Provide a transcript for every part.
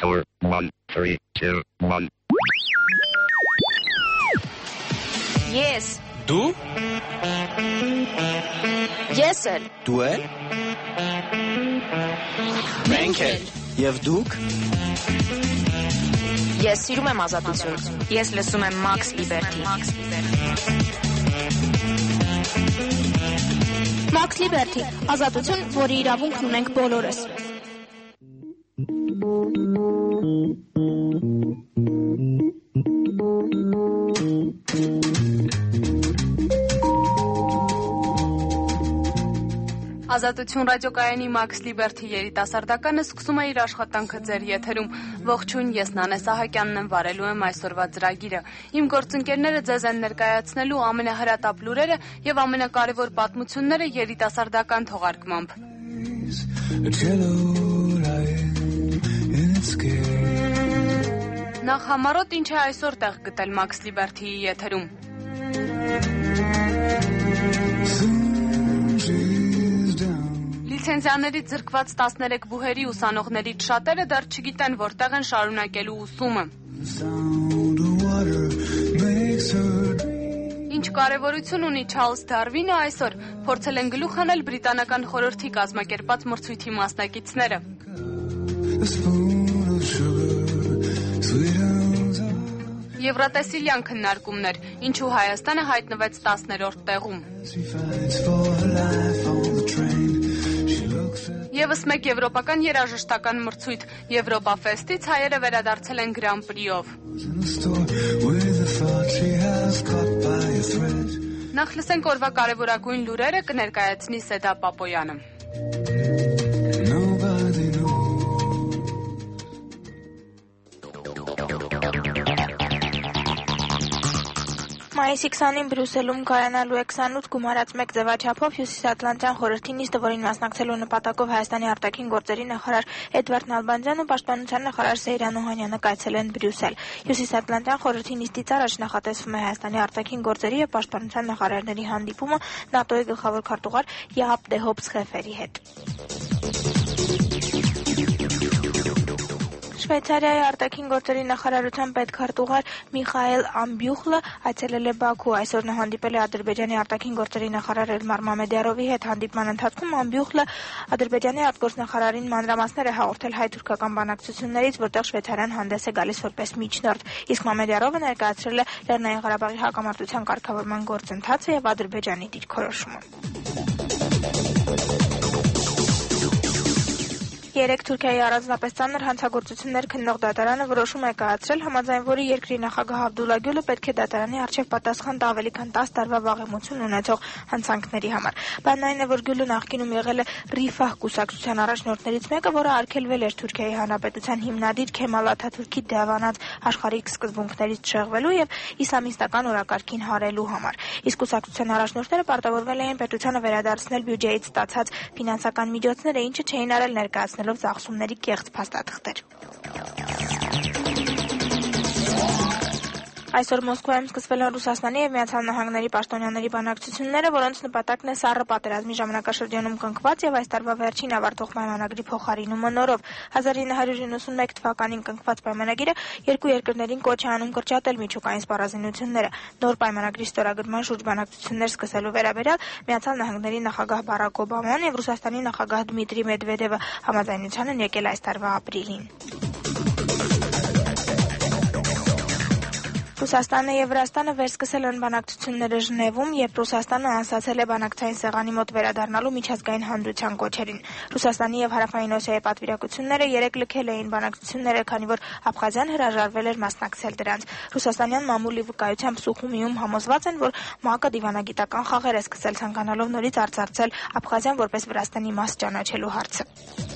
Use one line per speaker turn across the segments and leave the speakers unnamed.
4, 1, 3, 2, 1.
Ես
Դու
Ես էլ
Դու էլ Մենք էլ Եվ դուք
Ես սիրում եմ ազատություն Ես լսում եմ Max Liberty
Max Liberty ազատություն, որի իրավունքն ունենք բոլորս
Ազատություն ռադիոկայանի Max Liberty երիտասարդականը սկսում է իր աշխատանքը ձեր եթերում։ Ողջույն, ես Նանե Սահակյանն եմ, վարելու եմ այսօրվա ծրագիրը։ Իմ գործընկերները ձեզ են ներկայացնելու ամենահրատապ լուրերը եւ ամենակարևոր պատմությունները երիտասարդական թողարկմամբ։ Նախ համառոտ ինչ է այսօր տեղ գտել Max Liberty-ի եթերում։ Լիցենզիաներից զրկված 13 բուհերի ուսանողներից շատերը դեռ չգիտեն որտեղ են շարունակելու ուսումը։ Ինչ կարևորություն ունի Չարլզ Դարվինը այսօր, փորձել են գլուխ հանել բրիտանական խորհրդի կազմակերպած մրցույթի մասնակիցները։ Եվրատեսիլյան քննարկումներ, ինչու Հայաստանը հայտնվեց 10-րդ տեղում։ Եվս մեկ եվրոպական երաժշտական մրցույթ Եվրոպա ֆեստից հայերը վերադարձել են Grand Prix-ով։ Նախ լսենք օրվա կարևորագույն լուրերը կներկայացնի Սեդա Պապոյանը։
Մայիսի 20-ին Բրյուսելում կայանալու է 28 գումարած մեկ ձևաչափով Հյուսիսատլանտյան խորհրդի նիստը, որին մասնակցելու նպատակով Հայաստանի արտաքին գործերի նախարար Էդվարդ Նալբանդյանն ու պաշտպանության նախարար Սեյրան Օհանյանը կայցել են Բրյուսել։ Հյուսիսատլանտյան խորհրդի նիստից առաջ նախատեսվում է Հայաստանի արտաքին գործերի եւ պաշտպանության նախարարների հանդիպումը ՆԱՏՕ-ի գլխավոր քարտուղար Յահապ դե Հոփսխեֆերի հետ։ Շվեյցարիայի արտաքին գործերի նախարարության պետքարտուղար Միխայել Ամբյուխլը այցելել է Բաքու։ Այսօր նա հանդիպել է Ադրբեջանի արտաքին գործերի նախարար Էլմար Մամեդյարովի հետ։ Հանդիպման ընթացքում Ամբյուխլը Ադրբեջանի արտգործնախարարին մանրամասներ է հաղորդել հայ-թուրքական բանակցություններից, որտեղ Շվեյցարիան հանդես է գալիս որպես միջնորդ։ Իսկ Մամեդյարովը ներկայացրել է Լեռնային Ղարաբաղի հակամարտության կարգավորման գործընթացը եւ Ադրբեջանի դիրքորոշումը։ Երեք Թուրքիայի առանձնապես ծանր հանցագործություններ քննող դատարանը որոշում է կայացրել, համաձայն որի երկրի նախագահ Աբդուլլա Գյուլը պետք է դատարանի առջև պատասխան տա ավելի քան 10 տարվա վաղեմություն ունեցող հանցանքների համար։ Բանն այն է, որ Գյուլը նախկինում եղել է Ռիֆահ կուսակցության առաջնորդներից մեկը, որը արգելվել էր Թուրքիայի Հանրապետության հիմնադիր Քեմալ Աթաթուրքի դավանած աշխարհիկ սկզբունքներից շեղվելու եւ իսլամիստական օրակարգին հարելու համար։ Իսկ կուսակցության առաջնորդները պարտավորվել էին պետությանը վերադարձնել բյուջեից ստացած ֆինանսական միջոցները, ինչը չէին արել ներկայացնելով ծախսումների կեղծ փաստաթղթեր։ Այսօր Մոսկվայում սկսվել են Ռուսաստանի եւ Միացյալ Նահանգների պաշտոնյաների բանակցությունները, որոնց նպատակն է սառը պատերազմի ժամանակաշրջանում կնքված եւ այս տարվա վերջին ավարտող պայմանագրի փոխարինումը նորով։ 1991 թվականին կնքված պայմանագիրը երկու երկրներին կոչ է անում կրճատել միջուկային սպառազինությունները։ Նոր պայմանագրի ստորագրման շուրջ բանակցություններ սկսելու վերաբերյալ Միացյալ Նահանգների նախագահ Բարակ Օբաման եւ Ռուսաստանի նախագահ Դմիտրի Մեդվեդևը համաձայնության են եկել այս տարվա ապրիլին։ Ռուսաստանը եւ Վրաստանը վերսկսել են բանակցությունները Ժնևում, երբ Ռուսաստանը անցացել է բանակցային սեղանի մոտ վերադառնալու միջազգային հանրության կոչերին։ Ռուսաստանի եւ Հարավային Օսիայի պատվիրակությունները երեք լքել էին բանակցությունները, քանի որ Աբխազիան հրաժարվել էր մասնակցել դրանց։ Ռուսաստանյան մամուլի վկայությամբ Սուխումիում համոզված են, որ ՄԱԿ-ը դիվանագիտական խաղեր է սկսել ցանկանալով նորից արծարծել Աբխազիան որպես Վրաստանի մաս ճանաչելու հարցը։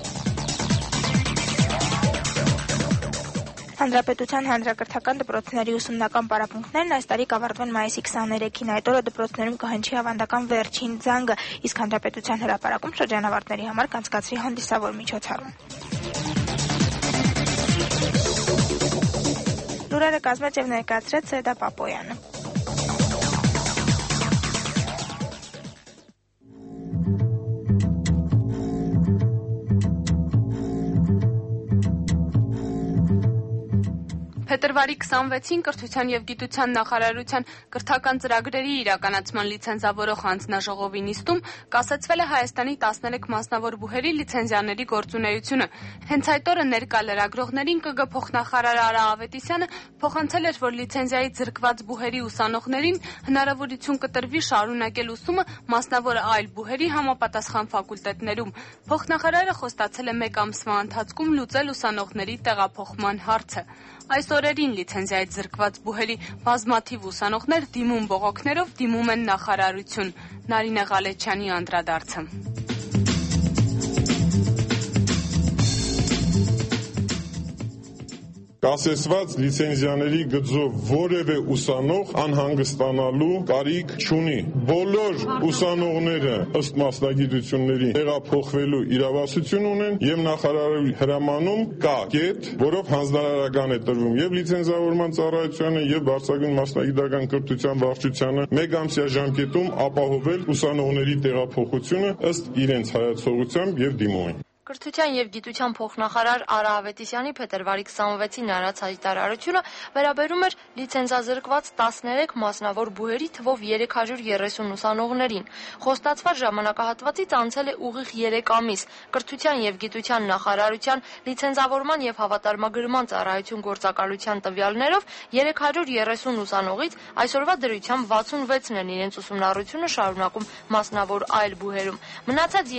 Հանրապետության հանրակրթական դպրոցների ուսումնական պարապմունքներն այս տարի կավարտվեն մայիսի 23-ին։ Այդ օրը դպրոցներում կհնչի ավանդական վերջին զանգը, իսկ հանրապետության հրապարակում շրջանավարտների համար կանցկացվի հանդիսավոր միջոցառում։ Լուրերը կազմեց եւ ներկայացրեց Սեդա Պապոյանը։
Փետրվարի 26-ին Կրթության և գիտության նախարարության կրթական ծրագրերի իրականացման լիցենզավորող հանձնաժողովի նիստում կասեցվել է Հայաստանի 13 մասնավոր բուհերի լիցենզիաների գործունեությունը։ Հենց այդ օրը ներկա լրագրողներին ԿԳ փոխնախարար Արա Ավետիսյանը փոխանցել էր, որ լիցենզիայի ձրկված բուհերի ուսանողներին հնարավորություն կտրվի շարունակել ուսումը մասնավոր այլ բուհերի համապատասխան ֆակուլտետներում։ Փոխնախարարը խոստացել է 1 ամսվա ընթացքում լուծել ուսանողների տեղափոխման հարցը։ Այս օրերին լիցենզիայից զրկված բուհերի բազմաթիվ ուսանողներ դիմում բողոքներով դիմում են նախարարություն։ Նարինե Ղալեչյանի անդրադարձը։
Կասեցված լիցենզիաների գծով որևէ ուսանող անհանգստանալու կարիք չունի։ Բոլոր ուսանողները ըստ մասնագիտությունների տեղափոխվելու իրավասություն ունեն եւ նախարարի հրամանում կա կետ, որով հանձնարարական է տրվում եւ լիցենզավորման ծառայությանը եւ բարձրագույն մասնագիտական կրթության վարչությանը 1 ամսյա ժամկետում ապահովել ուսանողների տեղափոխությունը ըստ իրենց հայացողությամբ եւ դիմումի։
Կրթության և գիտության փոխնախարար Արա Ավետիսյանի փետրվարի 26-ին արած հայտարարությունը վերաբերում էր լիցենզազրկված 13 մասնավոր բուհերի թվով 330 ուսանողներին։ Խոստացված ժամանակահատվածից անցել է ուղիղ 3 ամիս։ Կրթության և գիտության նախարարության լիցենզավորման և հավատարմագրման ծառայություն գործակալության տվյալներով 330 ուսանողից այսօրվա դրությամբ 66-ն են իրենց ուսումնառությունը շարունակում մասնավոր այլ բուհերում։ Մնացած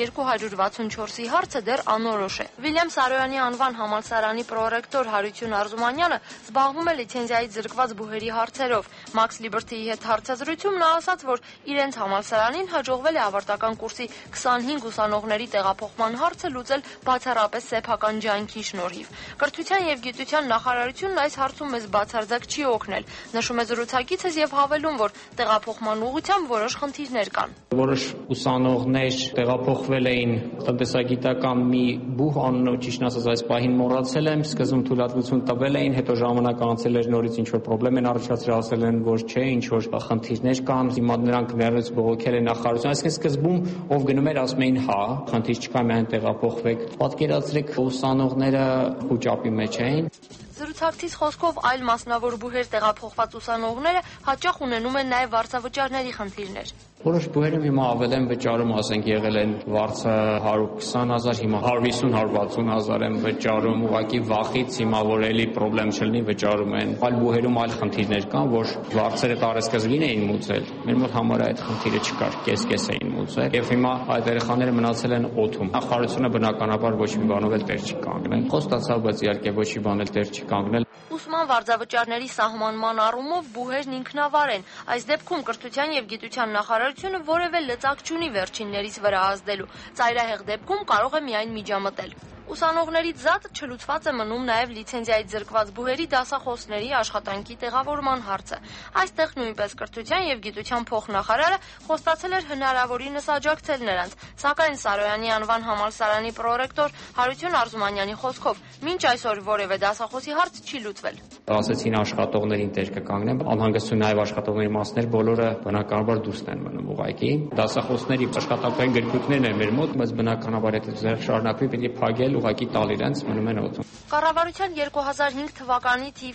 264-ի հարցը դեռ անորոշ է։ Վիլյամ Սարոյանի անվան համալսարանի պրոռեկտոր Հարություն Արզումանյանը զբաղվում է լիցենզիայի զրկված բուհերի հարցերով։ Max Liberty-ի հետ հարցազրույցում նա ասաց, որ իրենց համալսարանին հաջողվել է ավարտական կուրսի 25 ուսանողների տեղափոխման հարցը լուծել բացառապես սեփական ջանքի շնորհիվ։ Կրթության և գիտության նախարարությունն այս հարցում մեզ բացարձակ չի օգնել, նշում է զրուցակիցս եւ հավելում, որ տեղափոխման ուղղությամբ որոշ խնդիրներ կան։
Որոշ ուսանողներ տեղափոխվել էին տնտեսագիտական մի բուհ, անունը ճիշտ ասած այս պահին մոռացել եմ, սկզբում թույլատվություն տվել էին, հետո ժամանակ անցել էր նորից ինչ որ խնդրեմ են առաջացրել, ասել են, որ չէ, ինչ որ խնդիրներ կան, հիմա նրանք ներս բողոքել են նախարարություն, այսինքն սկզբում ով գնում էր ասում էին հա, խնդիր չկա, միայն տեղափոխվեք։ Պատկերացրեք ուսանողները խուճապի մեջ էին։
Զրուցակցից խոսքով այլ մասնավոր բուհեր տեղափոխված ուսանողները հաճախ ունենում են նաև վարձավճարների խնդիրներ։
Որոշ բուհերում հիմա ավել են վճարում, ասենք եղել են վարձը 120,000, հիմա 150-160,000 են վճարում, ուղղակի վախից հիմա որ էլի խնդրեմ չլինի վճարում են։ Այլ բուհերում այլ խնդիրներ կան, որ վարձերը տարեսկզբին էին մուծել։ Մեր մոտ համարը այդ խնդիրը չկար, կես էին մուծել, եւ հիմա այդ երեխաները մնացել են օդում։ Նախարարությունը բնականաբար ոչ մի բանով էլ տեր չի կանգնել։ Խոստացավ, բայց իհարկե ոչ մի բան էլ տեր չի կանգնել։
Ուսման վարձավճարների սահմանման առումով բուհերն ինքնավար են։ Այս դեպքում Կրթության և գիտության նախարարությունը որևէ լծակ չունի վերջիններից վրա ազդելու։ Ծայրահեղ դեպքում կարող է միայն միջամտել։ Ուսանողներից զատ չլուծված է մնում նաև լիցենզիայից զրկված բուհերի դասախոսների աշխատանքի տեղավորման հարցը։ Այստեղ նույնպես Կրթության և գիտության փոխնախարարը խոստացել էր հնարավորինս աջակցել նրանց, սակայն Սարոյանի անվան համալսարանի պրոռեկտոր Հարություն Արզումանյանի խոսքով մինչ այսօր որևէ դասախոսի հարց չի լուծվել։
Ասեցին աշխատողներին տեր կկանգնեն, անհանգստություն նաև աշխատողների մասներ բոլորը բնականաբար դուրս են մնում ուղղակի։ Դասախոսների աշխատանքային գրքույկներն են մեր մոտ, բայց բնականաբար եթե շարունակվի պետք է փակել ուղղակի տալ իրենց մնում են օդում։
Կառավարության 2005 թվականի թիվ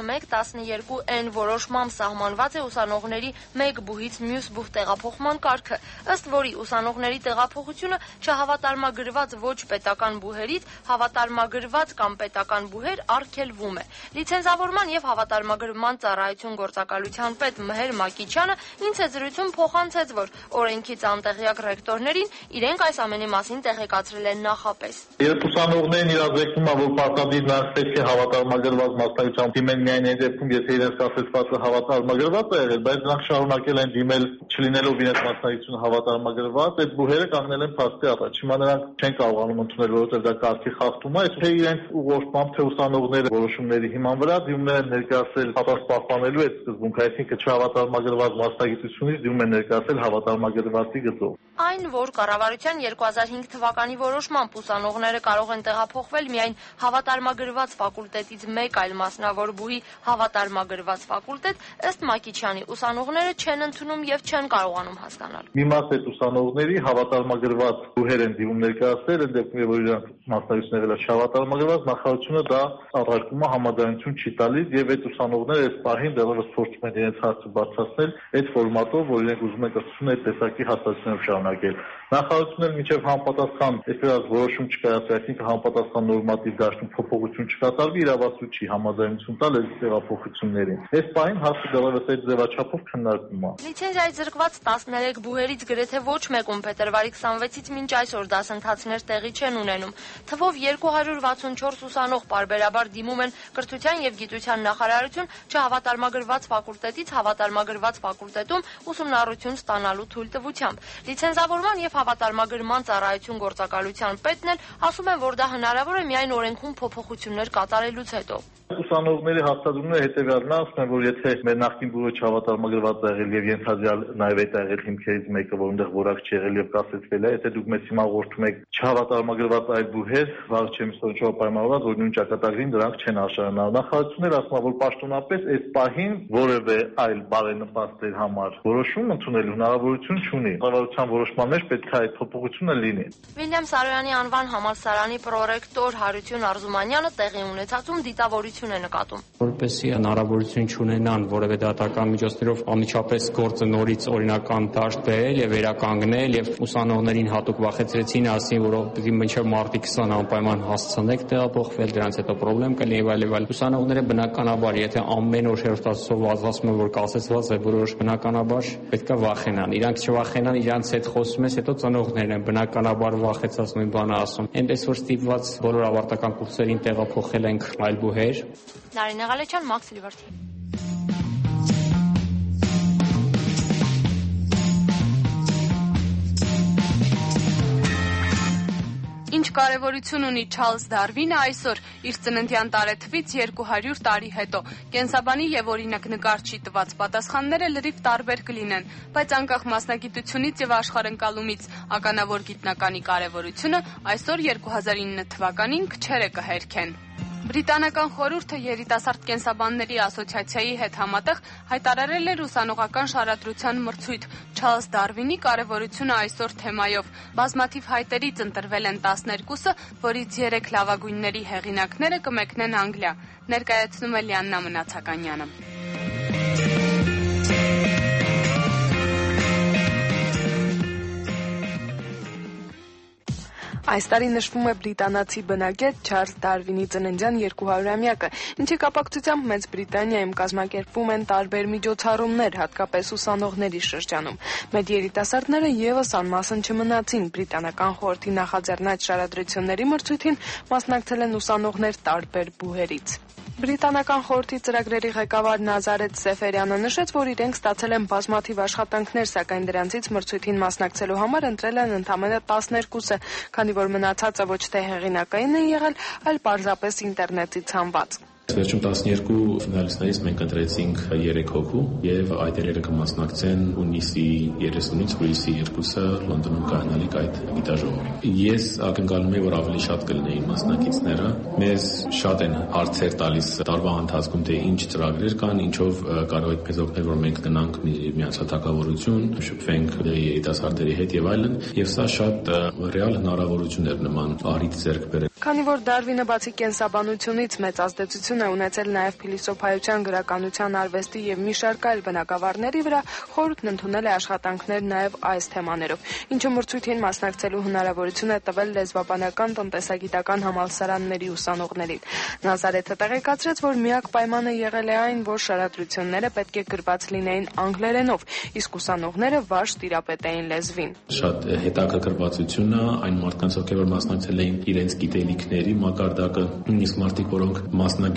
11-12N որոշմամբ սահմանված է ուսանողների մեկ բուհից մյուս բուհ տեղափոխման կարգը, ըստ որի ուսանողների տեղափոխությունը չհավատարմագրված ոչ պետական բուհերից հավատարմագրված կամ պետական բուհեր արգելվում է։ Լիցենզավորման եւ հավատարմագրման ծառայություն գործակալության պետ Մհեր Մակիչյանը ինձ զրույցում փոխանցեց, որ օրենքից անտեղյակ ռեկտորներին իրենք այս ամենի մասին տեղեկացրել են նախապես։
Ուսանողներին իրազեկվում է, որ պարտադիր նրանց պետք է հավատարմագրված մասնագիտությամբ դիմեն միայն այն դեպքում, եթե իրենց կասեցվածը հավատարմագրված է եղել, բայց նրանք շարունակել են դիմել չլինելով իրենց մասնագիտությունը հավատարմագրված, այդ բուհերը կանգնել են փաստի առաջ։ Հիմա նրանք չեն կարողանում ընդունել, որովհետև դա կարգի խախտում է, թե իրենց ուղղորդմամբ, թե ուսանողները որոշումների հիման վրա դիմումներ են ներկայացրել հատած պահպանելու այդ սկզբունքը, այսինքն չհավատարմագրված մասնագիտությունից դիմում են ներկայացրել հավատարմագրվածի գծով։
Այն, որ կառավարության 2005 թվականի որոշմամբ ուսանողները կարող կարող են տեղափոխվել միայն հավատարմագրված ֆակուլտետից մեկ այլ մասնավոր բուհի հավատարմագրված ֆակուլտետ, ըստ Մակիչյանի ուսանողները չեն ընդունում եւ չեն կարողանում հասկանալ։
Մի մաս այդ ուսանողների հավատարմագրված բուհեր են դիմում ներկայացնել, այդ դեպքում որ իրանք մասնագետները չհավատարմագրված, նախարարությունը դա արտահայտում է համաձայնություն չի տալիս եւ այդ ուսանողները այս պահին դեռևս փորձում են իրենց հարցը բարձրացնել այդ ֆորմատով, որ իրենք ուզում են կրթությունը այդ տեսակի հաստատությունով շարունակել։ Նախարարությունն մինչև համապատասխան այսպես որոշում չկայացրի, այսինքն համապատասխան նորմատիվ դաշտում փոփոխություն չկատարվի, իրավասու չի համաձայնություն տալ այս տեղափոխություններին։ Այս պահին հարցը դեռևս այդ ձևաչափով քննարկվում է։
Լիցենզիայի զրկված 13 բուհերից գրեթե ոչ մեկում փետրվարի 26-ից մինչ այսօր դասընթացներ տեղի չեն ունենում։ Թվով 264 ուսանող պարբերաբար դիմում են կրթության եւ գիտության նախարարություն չհավատարմագրված ֆակուլտետից հավատարմագրված ֆակուլտետում ուսումնառություն ստանալու թույլտվությամբ։ Լիցենզավորման եւ հավատարմագրման ծառայություն գործակալության պետն էլ ասում են, որ դա հնարավոր է միայն օրենքում փոփոխություններ կատարելուց հետո։
Ուսանողների հաստատումները հետևյալն է, ասում են, որ եթե մեր նախկին բուհը չհավատարմագրված է եղել եւ ենթադրյալ նաեւ այդ եղել հիմքերից մեկը, որոնեղ որակ չի եղել եւ կասեցվել է, եթե դուք մեզ հիմա ողջում եք չհավատարմագրված այլ բուհեր, վաղ չեմ ստորչով պայմանավորված, որ նույն ճակատագրին դրանք չեն արժանանա։ Նախարարությունն ասում է, որ պաշտոնապես այս պահին որևէ այլ բարենպաստ համար որոշում ընդունելու հնարավորություն չունի։ Կառավարության որոշման մեջ պետք է այդ փոփոխությունը լինի։
Վիլյամ Սարոյանի անվան համալսարանի պրոռեկտոր Հարություն Արզումանյանը տեղի ունեցածում դիտավորություն է նկատում։
Որպեսզի հնարավորություն չունենան որևէ դատական միջոցներով անմիջապես գործը նորից օրինական դաշտ բերել եւ վերականգնել եւ ուսանողներին հատուկ վախեցրեցին, ասին, որ պետք է մինչեւ մարտի 20 անպայման հասցնեք տեղափոխվել, դրանից հետո խնդրեմ կլինի այլ։ Ուսանողները բնականաբար, եթե ամեն օր հերոստացով ասում են, որ կասեցված է որոշ, բնականաբար պետք է վախենան։ Իրանք չվախենան, իրանց հետ խոսում ես, հետո ծնողներն են բնականաբար վախեցած նույն բանը ասում։ Այնպես որ ստիպված բոլոր ավարտական կուրսերին տեղափոխել ենք այլ բուհեր։
Նարինե Ղալեչյան, Մաքս Լիբերթի։
Ինչ կարևորություն ունի Չարլզ Դարվինը այսօր իր ծննդյան տարեթվից 200 տարի հետո։ Կենսաբանի եւ օրինակ նկարչի տված պատասխանները լրիվ տարբեր կլինեն, բայց անկախ մասնագիտությունից եւ աշխարհընկալումից ականավոր գիտնականի կարևորությունը այսօր 2009 թվականին քչերը կհերքեն։ Բրիտանական խորհուրդը երիտասարդ կենսաբանների ասոցիացիայի հետ համատեղ հայտարարել էր ուսանողական շարադրության մրցույթ Չարլզ Դարվինի կարևորությունը այսօր թեմայով։ Բազմաթիվ հայտերից ընտրվել են 12-ը, որից 3 լավագույնների հեղինակները կմեկնեն Անգլիա։ Ներկայացնում է Լիաննա Մնացականյանը։
Այս տարի նշվում է բրիտանացի բնագետ Չարլզ Դարվինի ծննդյան 200-ամյակը, ինչի կապակցությամբ Մեծ Բրիտանիայում կազմակերպվում են տարբեր միջոցառումներ, հատկապես ուսանողների շրջանում։ Մեր երիտասարդները եւս անմասն չմնացին։ Բրիտանական խորհրդի նախաձեռնած շարադրությունների մրցույթին մասնակցել են ուսանողներ տարբեր բուհերից։ Բրիտանական խորհրդի ծրագրերի ղեկավար Նազարեթ Սեֆերյանը նշեց, որ իրենք ստացել են բազմաթիվ աշխատանքներ, սակայն դրանցից մրցույթին մասնակցելու համար ընտրել են ընդամենը 12-ը, քանի որ մնացածը ոչ թե հեղինակային են եղել, այլ պարզապես ինտերնետից հանված։
Վերջում 12 ֆինալիստներից մենք ընտրեցինք 3 հոգու եւ այդ երեքը կմասնակցեն հունիսի 30-ից հուլիսի 2-ը Լոնդոնում կայանալիք այդ գիտաժողովին։ Ես ակնկալում եմ, որ ավելի շատ կլինեին մասնակիցները։ Մեզ շատ են հարցեր տալիս տարվա ընթացքում, թե ինչ ծրագրեր կան, ինչով կարող է մեզ օգնել, որ մենք գնանք միացած թագավորություն, շփվենք երիտասարդների հետ եւ այլն, եւ սա շատ ռեալ հնարավորություն էր նման առիթ ձեռք բերել։
Քանի որ Դարվինը բացի կենսաբանությունից մեծ ազդեցություն է ունեցել նաև փիլիսոփայության, գրականության, արվեստի եւ մի շարք այլ բնագավառների վրա, խորհուրդն ընդունել է աշխատանքներ նաև այս թեմաներով, ինչը մրցույթին մասնակցելու հնարավորություն է տվել լեզվաբանական, տնտեսագիտական համալսարանների ուսանողներին։ Նազարեթը տեղեկացրեց, որ միակ պայմանը եղել է այն, որ շարադրությունները պետք է գրված լինեին անգլերենով, իսկ ուսանողները վարժ տիրապետեին լեզվին։
Շատ հետաքրքրվածությունը այն մարդկանց, ովքեր որ մասնակցել էին իրենց գիտելիքների մակարդակը, նույնիսկ մարդիկ, որոնք մասնագետ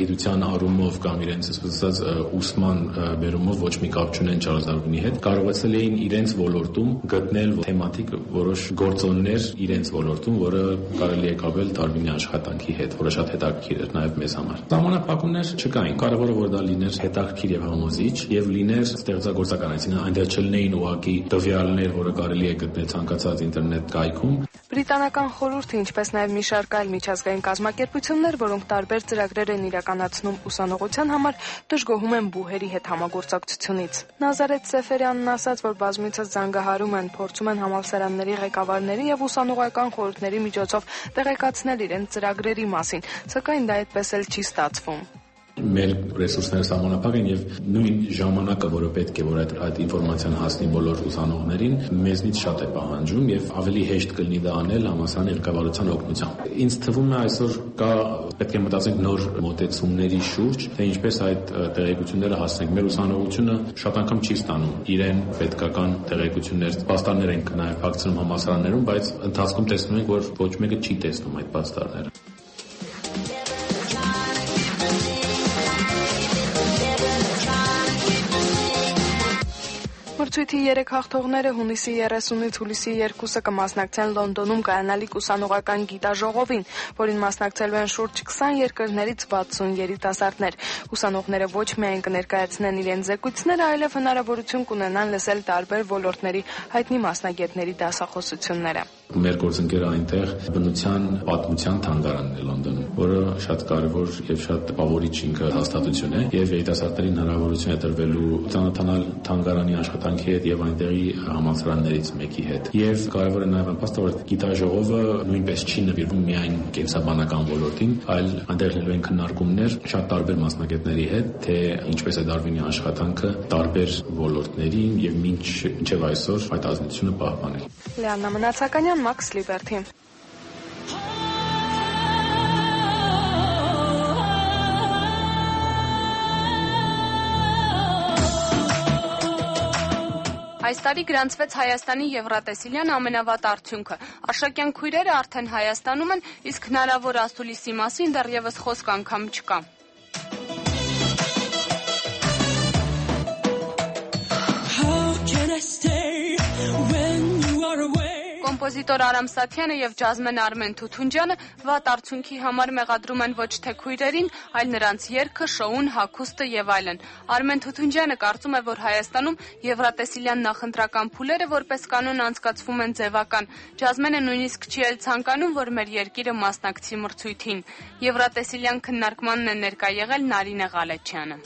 գիտության առումով կամ իրենց ասած ուսման բերումով ոչ մի կապ չունեն Չարլզ Դարվինի հետ, կարողացել էին իրենց ոլորտում գտնել թեմատիկ որոշ գործոններ իրենց ոլորտում, որը կարելի է կապել Դարվինի աշխատանքի հետ, որը շատ հետաքրքիր էր նաև մեզ համար։ Սահմանափակումներ չկային, կարևորը որ դա լիներ հետաքրքիր եւ համոզիչ եւ լիներ ստեղծագործական, այսինքն այնտեղ չլինեին ուղղակի տվյալներ, որը կարելի է գտնել ցանկացած ինտերնետ կայքում։
Բրիտանական խորհուրդը, ինչպես նաև մի շարք այլ միջազգային կազմակերպություններ, որոնք տարբեր ծրագրեր են իրականացնում ուսանողության համար, դժգոհում են բուհերի հետ համագործակցությունից։ Նազարեթ Սեֆերյանն ասաց, որ բազմիցս զանգահարում են, փորձում են համալսարանների ղեկավարների եւ ուսանողական խորհուրդների միջոցով տեղեկացնել իրենց ծրագրերի մասին, սակայն դա այդպես էլ չի ստացվում։
Մեր ռեսուրսները սահմանափակ են եւ նույն ժամանակը, որը պետք է որ այդ ինֆորմացիան հասնի բոլոր ուսանողներին, մեզնից շատ է պահանջում եւ ավելի հեշտ կլինի դա անել համալսարանի ղեկավարության օգնությամբ։ Ինձ թվում է այսօր կա պետք է մտածենք նոր մոտեցումների շուրջ, թե ինչպես այդ տեղեկությունները հասնենք։ Մեր ուսանողությունը շատ անգամ չի ստանում իրեն պետքական տեղեկություններ, պաստառներ են նաեւ փակցնում համալսարաններում, բայց ընթացքում տեսնում ենք, որ ոչ մեկը չի տեսնում այդ պաստառները։
Մրցույթի 3 հաղթողները հունիսի 30-ից հուլիսի 2-ը կմասնակցեն Լոնդոնում կայանալիք ուսանողական գիտաժողովին, որին մասնակցելու են շուրջ 20 երկրներից 60 երիտասարդներ։ Ուսանողները ոչ միայն կներկայացնեն իրենց զեկույցները, այլև հնարավորություն կունենան լսել տարբեր ոլորտների հայտնի մասնագետների դասախոսությունները։
Մեր գործընկերը այնտեղ բնության պատմության թանգարանն է Լոնդոնում, որը շատ կարևոր եւ շատ տպավորիչ ինքը հաստատություն է եւ երիտասարդներին հնարավորություն է տրվելու ծանոթանալ թանգարանի աշխատանքի հետ եւ այնտեղի համալսարաններից մեկի հետ։ Եվ կարևոր է նաեւ այն փաստը, որ գիտաժողովը նույնպես չի նվիրվում միայն կենսաբանական ոլորտին, այլ այնտեղ լինելու են քննարկումներ շատ տարբեր մասնագետների հետ, թե ինչպես է Դարվինի աշխատանքը տարբեր ոլորտներին եւ մինչեւ այսօր այդ ազդեցությունը պահպանել։
Լիաննա Մնացականյան, Max Liberty։
Այս տարի գրանցվեց Հայաստանի Եվրատեսիլյան ամենավատ արդյունքը։ Արշակյան քույրերը արդեն Հայաստանում են, իսկ հնարավոր ասուլիսի մասին դեռևս խոսք անգամ չկա։ Կոմպոզիտոր Արամ Սաթյանը եւ ջազմեն Արմեն Թութունջյանը վատ արդյունքի համար մեղադրում են ոչ թե քույրերին, այլ նրանց երգը, շոուն, հագուստը եւ այլն։ Արմեն Թութունջյանը կարծում է, որ Հայաստանում Եվրատեսիլյան նախընտրական փուլերը որպես կանոն անցկացվում են ձևական։ Ջազմենը նույնիսկ չի էլ ցանկանում, որ մեր երկիրը մասնակցի մրցույթին։ Եվրատեսիլյան քննարկմանն է ներկա եղել Նարինե Ղալեչյանը։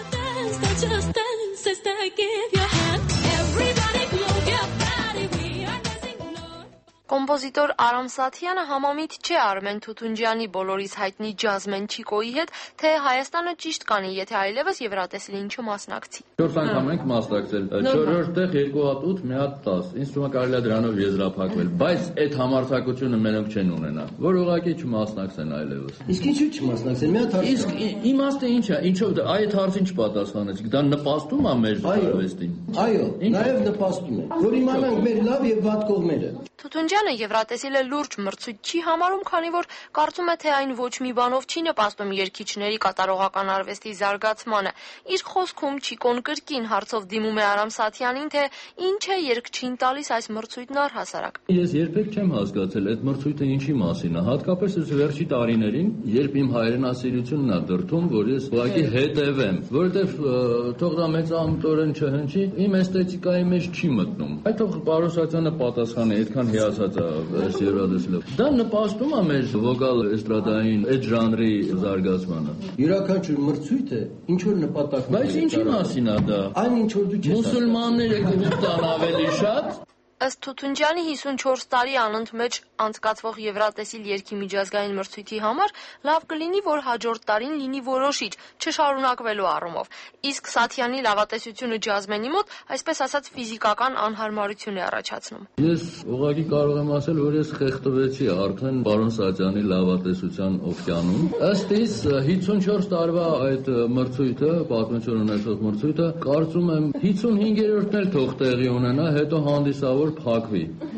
Կոմպոզիտոր Արամ Սաթյանը համամիտ չէ Արմեն Թութունջյանի բոլորիս հայտնի ջազմեն Չիկոյի հետ, թե Հայաստանը ճիշտ կանի, եթե այլևս Եվրատեսիլին չմասնակցի։
4 անգամ ենք մասնակցել, 4-րդ տեղ 2 հատ 8, մի հատ 10։ Ինձ թվում է կարելի է դրանով եզրափակվել, բայց այդ համարձակությունը մենակ չեն ունենա, որ ուղղակի չմասնակցեն այլևս։
Իսկ ինչու չմասնակցեն։ Մի հատ հարց։
Իսկ իմաստը ի՞նչ է, ինչով այդ հարցին չպատասխանեցիք։ Դա նպաստում է մեր արվեստին։
Այո, նաև նպաստում է, որ իմանանք մեր լավ եւ վատ կողմերը։
Թութունջյանը Եվրատեսիլը լուրջ մրցույթ չի համարում, քանի որ կարծում է, թե այն ոչ մի բանով չի նպաստում երգիչների կատարողական արվեստի զարգացմանը։ Իր խոսքում Չիկոն կրկին հարցով դիմում է Արամ Սաթյանին, թե ինչ է երգչին տալիս այս մրցույթն առհասարակ։
Ես երբեք չեմ հասկացել այդ մրցույթը ինչի մասին է, հատկապես այս վերջի տարիներին, երբ իմ հայրենասիրությունն է դրդում, որ ես ուղղակի հետևեմ, որովհետև թող դա մեծամտորեն չհնչի, իմ էսթետիկայի մեջ չի մտնում։ Այդ թող Պարոս Սաթյանը պատասխանի, այդքան հիացած է այս Եվրատեսիլը։ Դա նպաստում է մեր վոկալ էստրադային այդ ժանրի զարգացմանը։
Յուրաքանչյուր մրցույթը ինչ որ նպատակ ունի։
Բայց ինչի մասին է դա։
Այն ինչ որ դու չես։
Մուսուլմանները կուտան ավելի շատ։
Ըստ Թութունջյանի 54 տարի անընդմեջ անցկացվող Եվրատեսիլ երգի միջազգային մրցույթի համար լավ կլինի, որ հաջորդ տարին լինի որոշիչ, չշարունակվելու առումով։ Իսկ Սաթյանի լավատեսությունը ջազմենի մոտ, այսպես ասած, ֆիզիկական անհարմարություն է առաջացնում։
Ես ուղղակի կարող եմ ասել, որ ես խեղդվեցի արդեն պարոն Սաթյանի լավատեսության օվկիանում։ Ըստ իս 54 տարվա այդ մրցույթը, պատմություն ունեցող մրցույթը, կարծում եմ 55-րդն էլ թող տեղի ունենա, հետո հանդիսավոր փակվի։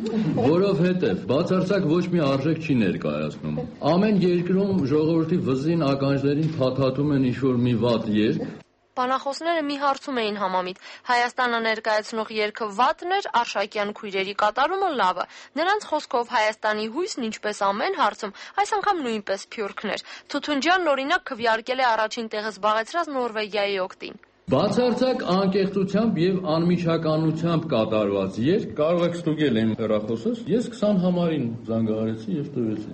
Որովհետև բացարձակ ոչ մի արժեք չի ներկայացնում։ Ամեն երկրում ժողովրդի վզին ականջներին փաթաթում են ինչ-որ մի վատ երգ։
Բանախոսները մի հարցում էին համամիտ. Հայաստանը ներկայացնող երգը վատն էր, Արշակյան քույրերի կատարումը լավը։ Նրանց խոսքով Հայաստանի հույսն ինչպես ամեն հարցում, այս անգամ նույնպես Փյուրքն էր։ Թութունջյանն օրինակ քվեարկել է առաջին տեղը զբաղեցրած Նորվեգիայի օգտին։
Բացարձակ անկեղծությամբ եւ անմիջականությամբ կատարված երգ կարող եք ստուգել իմ հեռախոսս։ Ես 20 համարին զանգահարեցի եւ տվեցի։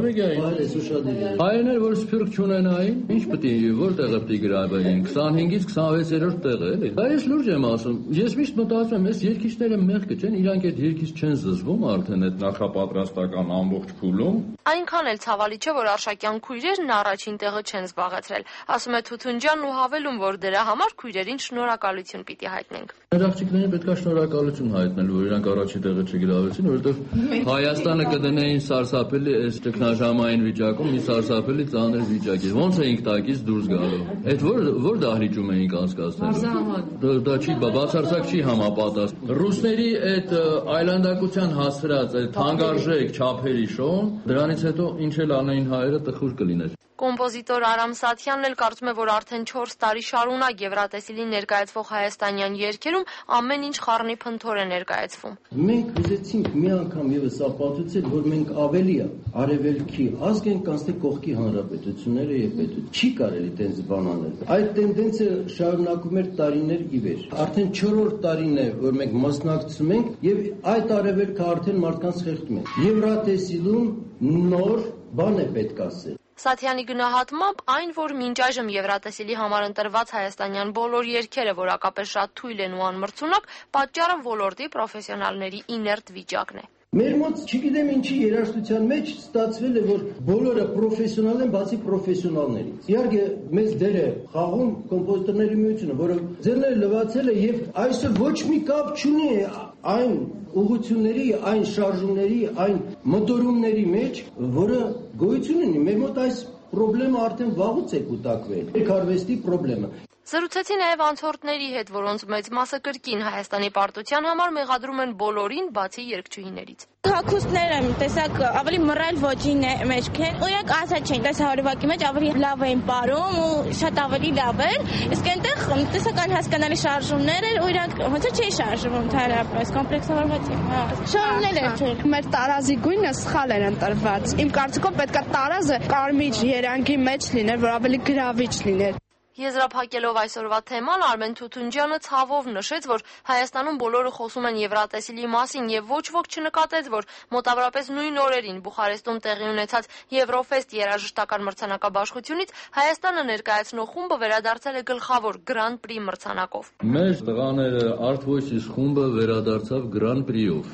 Նորվեգիայի։ Հայերներ որ սփյուռք չունենային, ինչ պետք է որտեղը պետք է գրավեին 25-ից 26-րդ տեղը, էլի։ Դա ես լուրջ եմ ասում։ Ես միշտ մտածում եմ, այս երգիչները մեղքը չեն, իրանք այդ երգից չեն զզվում արդեն այդ նախապատրաստական ամբողջ փուլում։
Այնքան էլ ցավալի չէ, որ Արշակյան քույրերն առաջին տեղը չեն զբաղեցրել։ Ասում է Թութունջյանն ու հավելում, որ դրա համար քույրերին շնորհակալություն պիտի հայտնենք։
Մեր աղջիկներին պետք է շնորհակալություն հայտնել, որ իրանք առաջին տեղը չգրավեցին, որովհետև Հայաստանը կդնեին սարսափելի այս տեխնաժամային վիճակում, մի սարսափելի ծանր վիճակ է։ Ոնց էինք տակից դուրս գալու։ Այդ որ դահլիճում էինք անցկացնելու։ Դա չի, բացարձակ չի համապատասխան։ Ռուսների այդ այլանդակության հասրած այդ թանկարժեք չափերի շոուն, դրանից հետո ինչ էլ անեին հայերը տխուր կլիներ։
Կոմպոզիտոր Արամ Սաթյանն էլ կարծում է, որ արդեն 4 տարի շարունակ Եվրատեսիլին ներկայացվող հայաստանյան երգերում ամեն ինչ խառնիփնթոր է ներկայացվում։
Մենք ուզեցինք մի անգամ եւս ապացուցել, որ մենք ավելի արևելքի ազգ ենք, կանց թե կողքի հանրապետությունները եւ պետություն։ Չի կարելի տենց բան անել։ Այդ տենդենսը շարունակում էր տարիներ ի վեր։ Արդեն 4-րդ տարին է, որ մենք մասնակցում ենք եւ այդ արևելքը արդեն մարդկանց խեղդում է։ Եվրատեսիլում նոր բան է պետք ասել։
Սաթյանի գնահատմամբ այն, որ մինչ այժմ Եվրատեսիլի համար ընտրված հայաստանյան բոլոր երգերը որակապես շատ թույլ են ու անմրցունակ, պատճառը ոլորտի պրոֆեսիոնալների իներտ վիճակն է։
Մեր մոտ չգիտեմ ինչի երաժշտության մեջ ստացվել է, որ բոլորը պրոֆեսիոնալ են, բացի պրոֆեսիոնալներից։ Իհարկե, մեծ դեր է խաղում կոմպոզիտորների միությունը, որը ձեռները լվացել է եւ այսօր ոչ մի կապ չունի այն ուղղությունների, այն շարժումների, այն մոտորումների մեջ, որը գոյություն ունի։ Մեր մոտ այս խնդրը արդեն վաղուց է կուտակվել։ Երգարվեստի խնդրը։
Զրուցեցի նաև անցորդների հետ, որոնց մեծ մասը կրկին Հայաստանի պարտության համար մեղադրում են բոլորին, բացի երգչուհիներից։
Հագուստները տեսակ ավելի մռայլ ոճին մեջ են, ու իրենք ասած չէին, տեսա օրվակի մեջ ավելի լավ էին ապարում ու շատ ավելի լավ էր, իսկ այնտեղ տեսակ անհասկանալի շարժումներ էր ու իրենք ոնց չէին շարժվում ընդհանրապես, կոմպլեքսավորված էին։ Շարժումներ էր։
Մեր տարազի գույնը սխալ էր ընտրված։ Իմ կարծիքով պետք է տարազը կարմիր երանգի մեջ լիներ, որ ավելի գրավիչ լիներ։
Եզրափակելով այսօրվա թեման, Արմեն Թութունջյանը ցավով նշեց, որ Հայաստանում բոլորը խոսում են Եվրատեսիլի մասին եւ ոչ ոք չնկատեց, որ մոտավորապես նույն օրերին Բուխարեստում տեղի ունեցած Եվրոֆեստ երաժշտական մրցանակաբաշխությունից Հայաստանը ներկայացնող խումբը վերադարձել է գլխավոր Grand Prix մրցանակով։
Մեր տղաները Art Voices խումբը վերադարձավ Grand Prix-ով։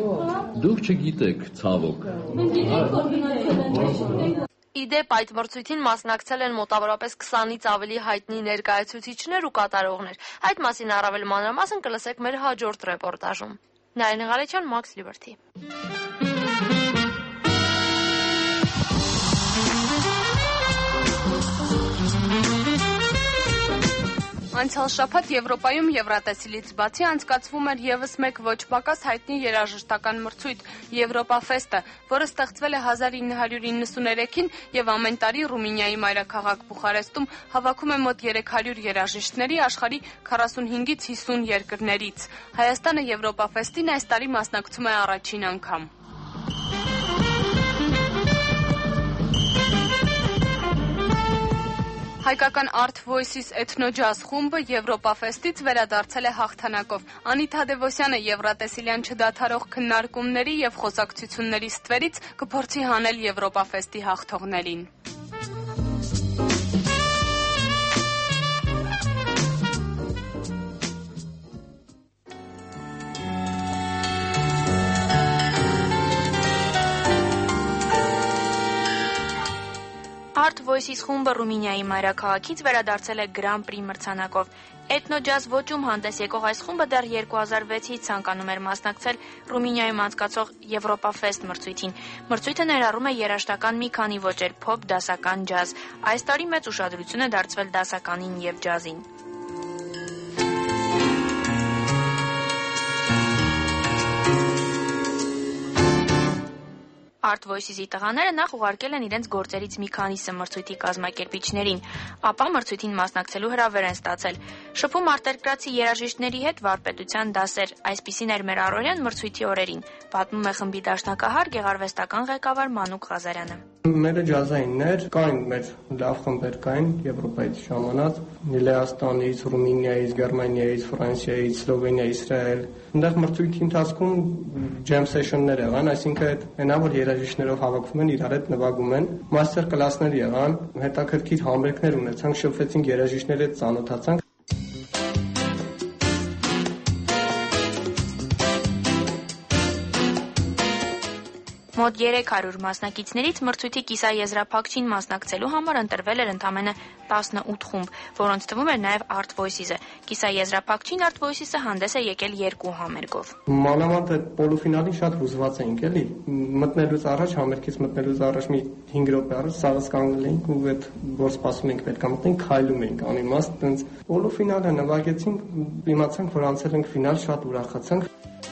Դուք չգիտեք, ցավոք։
Իդեպ այդ մրցույթին մասնակցել են մոտավորապես 20-ից ավելի հայտնի ներկայացուցիչներ ու կատարողներ։ Այդ մասին առավել մանրամասն կլսեք մեր հաջորդ ռեպորտաժում։ Նարինե Ղալեչյան, Max Liberty։
Անցյալ շաբաթ Եվրոպայում Եվրատեսիլից բացի անցկացվում էր եւս մեկ ոչ պակաս հայտնի երաժշտական մրցույթ Եվրոպաֆեստը, որը ստեղծվել է 1993-ին եւ ամեն տարի Ռումինիայի մայրաքաղաք Բուխարեստում հավաքում է մոտ 300 երաժիշտների աշխարհի 45-ից 50 երկրներից։ Հայաստանը Եվրոպաֆեստին այս տարի մասնակցում է առաջին անգամ։ Հայկական Art Voices Ethno-Jazz խումբը Եվրոպաֆեստից վերադարձել է հաղթանակով։ Անի Թադևոսյանը Եվրատեսիլյան չդադարող քննարկումների եւ խոսակցությունների ստվերից կփորձի հանել Եվրոպաֆեստի հաղթողներին։
Art Voices խումբը Ռումինիայի մայրաքաղաքից վերադարձել է Grand Prix մրցանակով։ Էթնո-ջազ ոճում հանդես եկող այս խումբը դեռ 2006-ից ցանկանում էր մասնակցել Ռումինիայում անցկացող Եվրոպաֆեստ մրցույթին։ Մրցույթը ներառում է երաժշտական մի քանի ոճեր՝ փոփ, դասական, ջազ։ Այս տարի մեծ ուշադրություն է դարձվել դասականին եւ ջազին։ Art Voices-ի տղաները նախ ուղարկել են իրենց գործերից մի քանիսը մրցույթի կազմակերպիչներին, ապա մրցույթին մասնակցելու հրավեր են ստացել։ Շփում արտերկրացի երաժիշտների հետ վարպետության դասեր, այսպիսին էր մեր առօրյան մրցույթի օրերին, պատմում է խմբի դաշնակահար գեղարվեստական ղեկավար Մանուկ Ղազարյանը։
Մերը ջազայիններ կային, մեր լավ խմբեր կային Եվրոպայից ժամանած, Լեհաստանից, Ռումինիայից, Գերմանիայից, Ֆրանսիայից, Սլովենիա, Իսրայել։ Այնտեղ մրցույթի ընթացքում ջեմ սեշններ եղան, այսինքն այնա որ երաժիշտներով հավաքվում են, իրար հետ նվագում են, մաստեր կլասներ եղան, հետաքրքիր համերգներ ունեցանք, շփվեցինք երաժիշտների հետ, ծանոթացանք։
Մոտ 300 մասնակիցներից մրցույթի կիսաեզրափակչին մասնակցելու համար ընտրվել էր ընդամենը 18 խումբ, որոնց թվում էր նաև Art Voices-ը։ Կիսաեզրափակչին Art Voices-ը հանդես է եկել 2 համերգով։
Մանավանդ այդ պոլուֆինալին շատ հուզված էինք, էլի։ Մտնելուց առաջ, համերգից մտնելուց առաջ մի 5 րոպե առաջ սաղս կանգնել էինք ու այդ որ սպասում էինք պետք է մտնենք, քայլում էինք անիմաստ, տենց պոլուֆինալը նվագեցինք, իմացանք, որ անցել ենք ֆինալ, շատ ուրախացանք։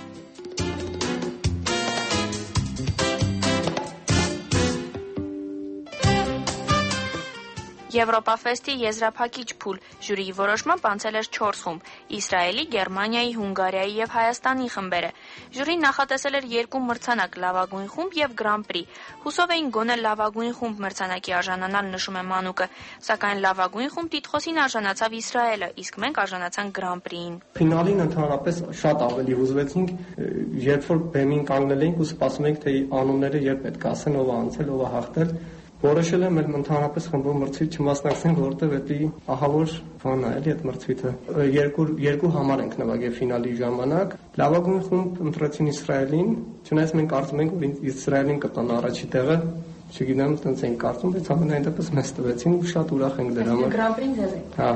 Եվրոպաֆեստի եզրափակիչ փուլ ժյուրիի որոշմամբ անցել էր 4 խումբ՝ Իսրայելի, Գերմանիայի, Հունգարիայի եւ Հայաստանի խմբերը։ Ժյուրին նախատեսել էր 2 մրցանակ՝ լավագույն խումբ եւ Գրան-պրի։ Հուսով էին գոնե լավագույն խումբ մրցանակի արժանանալ, նշում է Մանուկը, սակայն լավագույն խումբ տիտղոսին արժանացավ Իսրայելը, իսկ մենք արժանացանք Գրան-պրիին։
Ֆինալին ընդհանրապես շատ ավելի հուզվեցինք, երբ որ բեմին կանգնել էինք ու սպասում էինք, թե անունները երբ պետք է ասեն, ով է անցել, ով է հաղթել։ Որոշել եմ ընդհանրապես խմբով մրցույթ չմասնակցենք, որովհետև դա ահավոր բան է, էլի այդ մրցույթը։ Երկու համար ենք նվագել ֆինալի ժամանակ։ Լավագույն խումբ ընտրեցին Իսրայելին, չնայած մենք կարծում ենք, որ Իսրայելին կտան առաջի տեղը, չգիտեմ, տենց ենք կարծում, բայց ամենայն դեպս մեզ տվեցին ու շատ ուրախ ենք դրա համար։
Գրան-պրին ձեզ է։
Հա։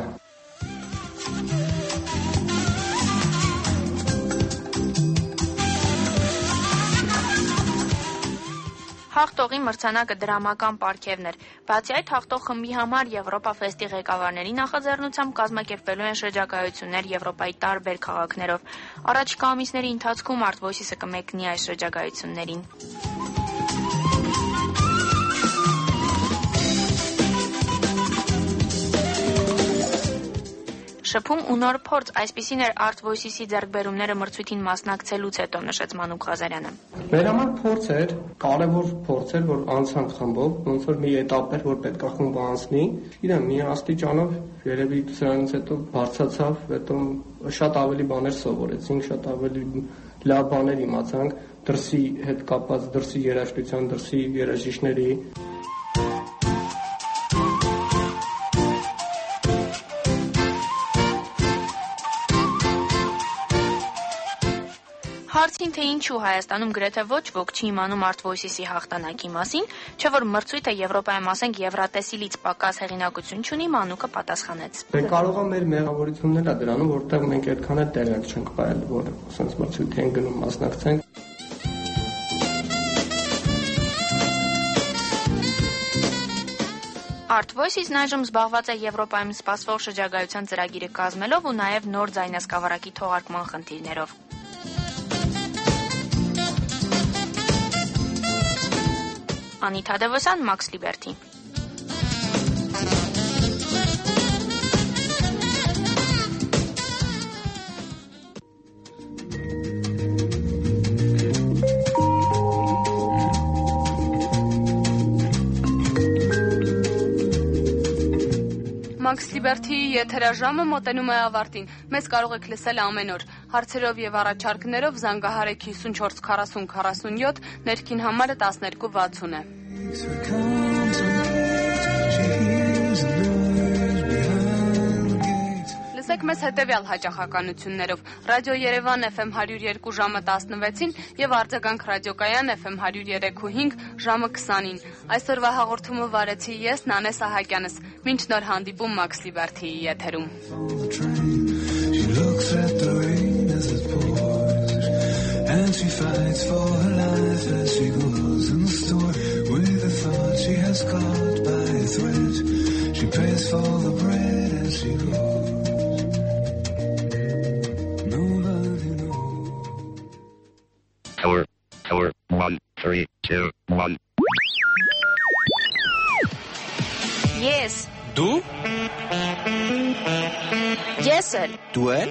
Հաղթողի մրցանակը դրամական պարգևն էր։ Բացի այդ, հաղթող խմբի համար Եվրոպաֆեստի ղեկավարների նախաձեռնությամբ կազմակերպվելու են շրջագայություններ Եվրոպայի տարբեր քաղաքներով։ Առաջիկա ամիսների ընթացքում Art Voices-ը կմեկնի այս շրջագայություններին։ Շփում ու նոր փորձ, այսպիսին էր Art Voices-ի ձեռքբերումները մրցույթին մասնակցելուց հետո, նշեց Մանուկ Ղազարյանը։
Մեր համար փորձ էր, կարևոր փորձ էր, որ անցանք խմբով, ոնց որ մի էտապ էր, որ պետք է խումբը անցնի։ Իրեն մի աստիճանով երևի սրանից հետո բարձրացավ, հետո շատ ավելի բաներ սովորեցինք, շատ ավելի լավ բաներ իմացանք դրսի հետ կապված, դրսի երաժշտության, դրսի երաժիշտների։
Հարցին, թե ինչու Հայաստանում գրեթե ոչ ոք չի իմանում Art Voices-ի հաղթանակի մասին, չէ որ մրցույթը Եվրոպայում, ասենք, Եվրատեսիլից պակաս հեղինակություն չունի, Մանուկը պատասխանեց։
Կարող է մեր մեղավորությունն էլ է դրանում, որտեղ մենք այդքան էլ տեղյակ չենք եղել, որ ասենց մրցույթի են գնում մասնակցենք։
Art Voices-ն այժմ զբաղված է Եվրոպայում սպասվող շրջագայության ծրագիրը կազմելով ու նաև նոր ձայնասկավառակի թողարկման խնդիրներով։ Անիթա Դևոսյան, Max Liberty։
Max Liberty-ի եթերաժամը մոտենում է ավարտին։ Մեզ կարող եք լսել ամեն օր։ Հարցերով եւ առաջարկներով զանգահարեք 54 40 47, ներքին համարը 1260 է։ Լսեք մեզ հետևյալ հաճախականություններով. Ռադիո Երևան FM 102 ժամը 16-ին եւ Արձագանք ռադիոկայան FM 103.5 ժամը 20-ին։ Այսօրվա հաղորդումը վարեցի ես, Նանե Սահակյանս։ Մինչ նոր հանդիպում Max Liberty-ի եթերում։ And she fights for her life as she goes in the store with a thought she has caught by a thread. She prays for the bread as she goes. Nobody knows.
Tower, 1, 3, 2, 1.
Ես։
Դու։
Ես էլ։
Դու էլ։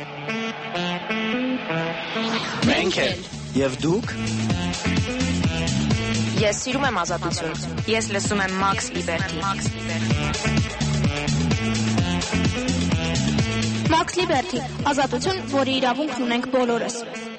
Մենք էլ։ Եվ դուք։
Ես սիրում եմ ազատություն։ Ես լսում եմ Max Liberty։
Max Liberty, ազատություն, որի իրավունքն ունենք բոլորս։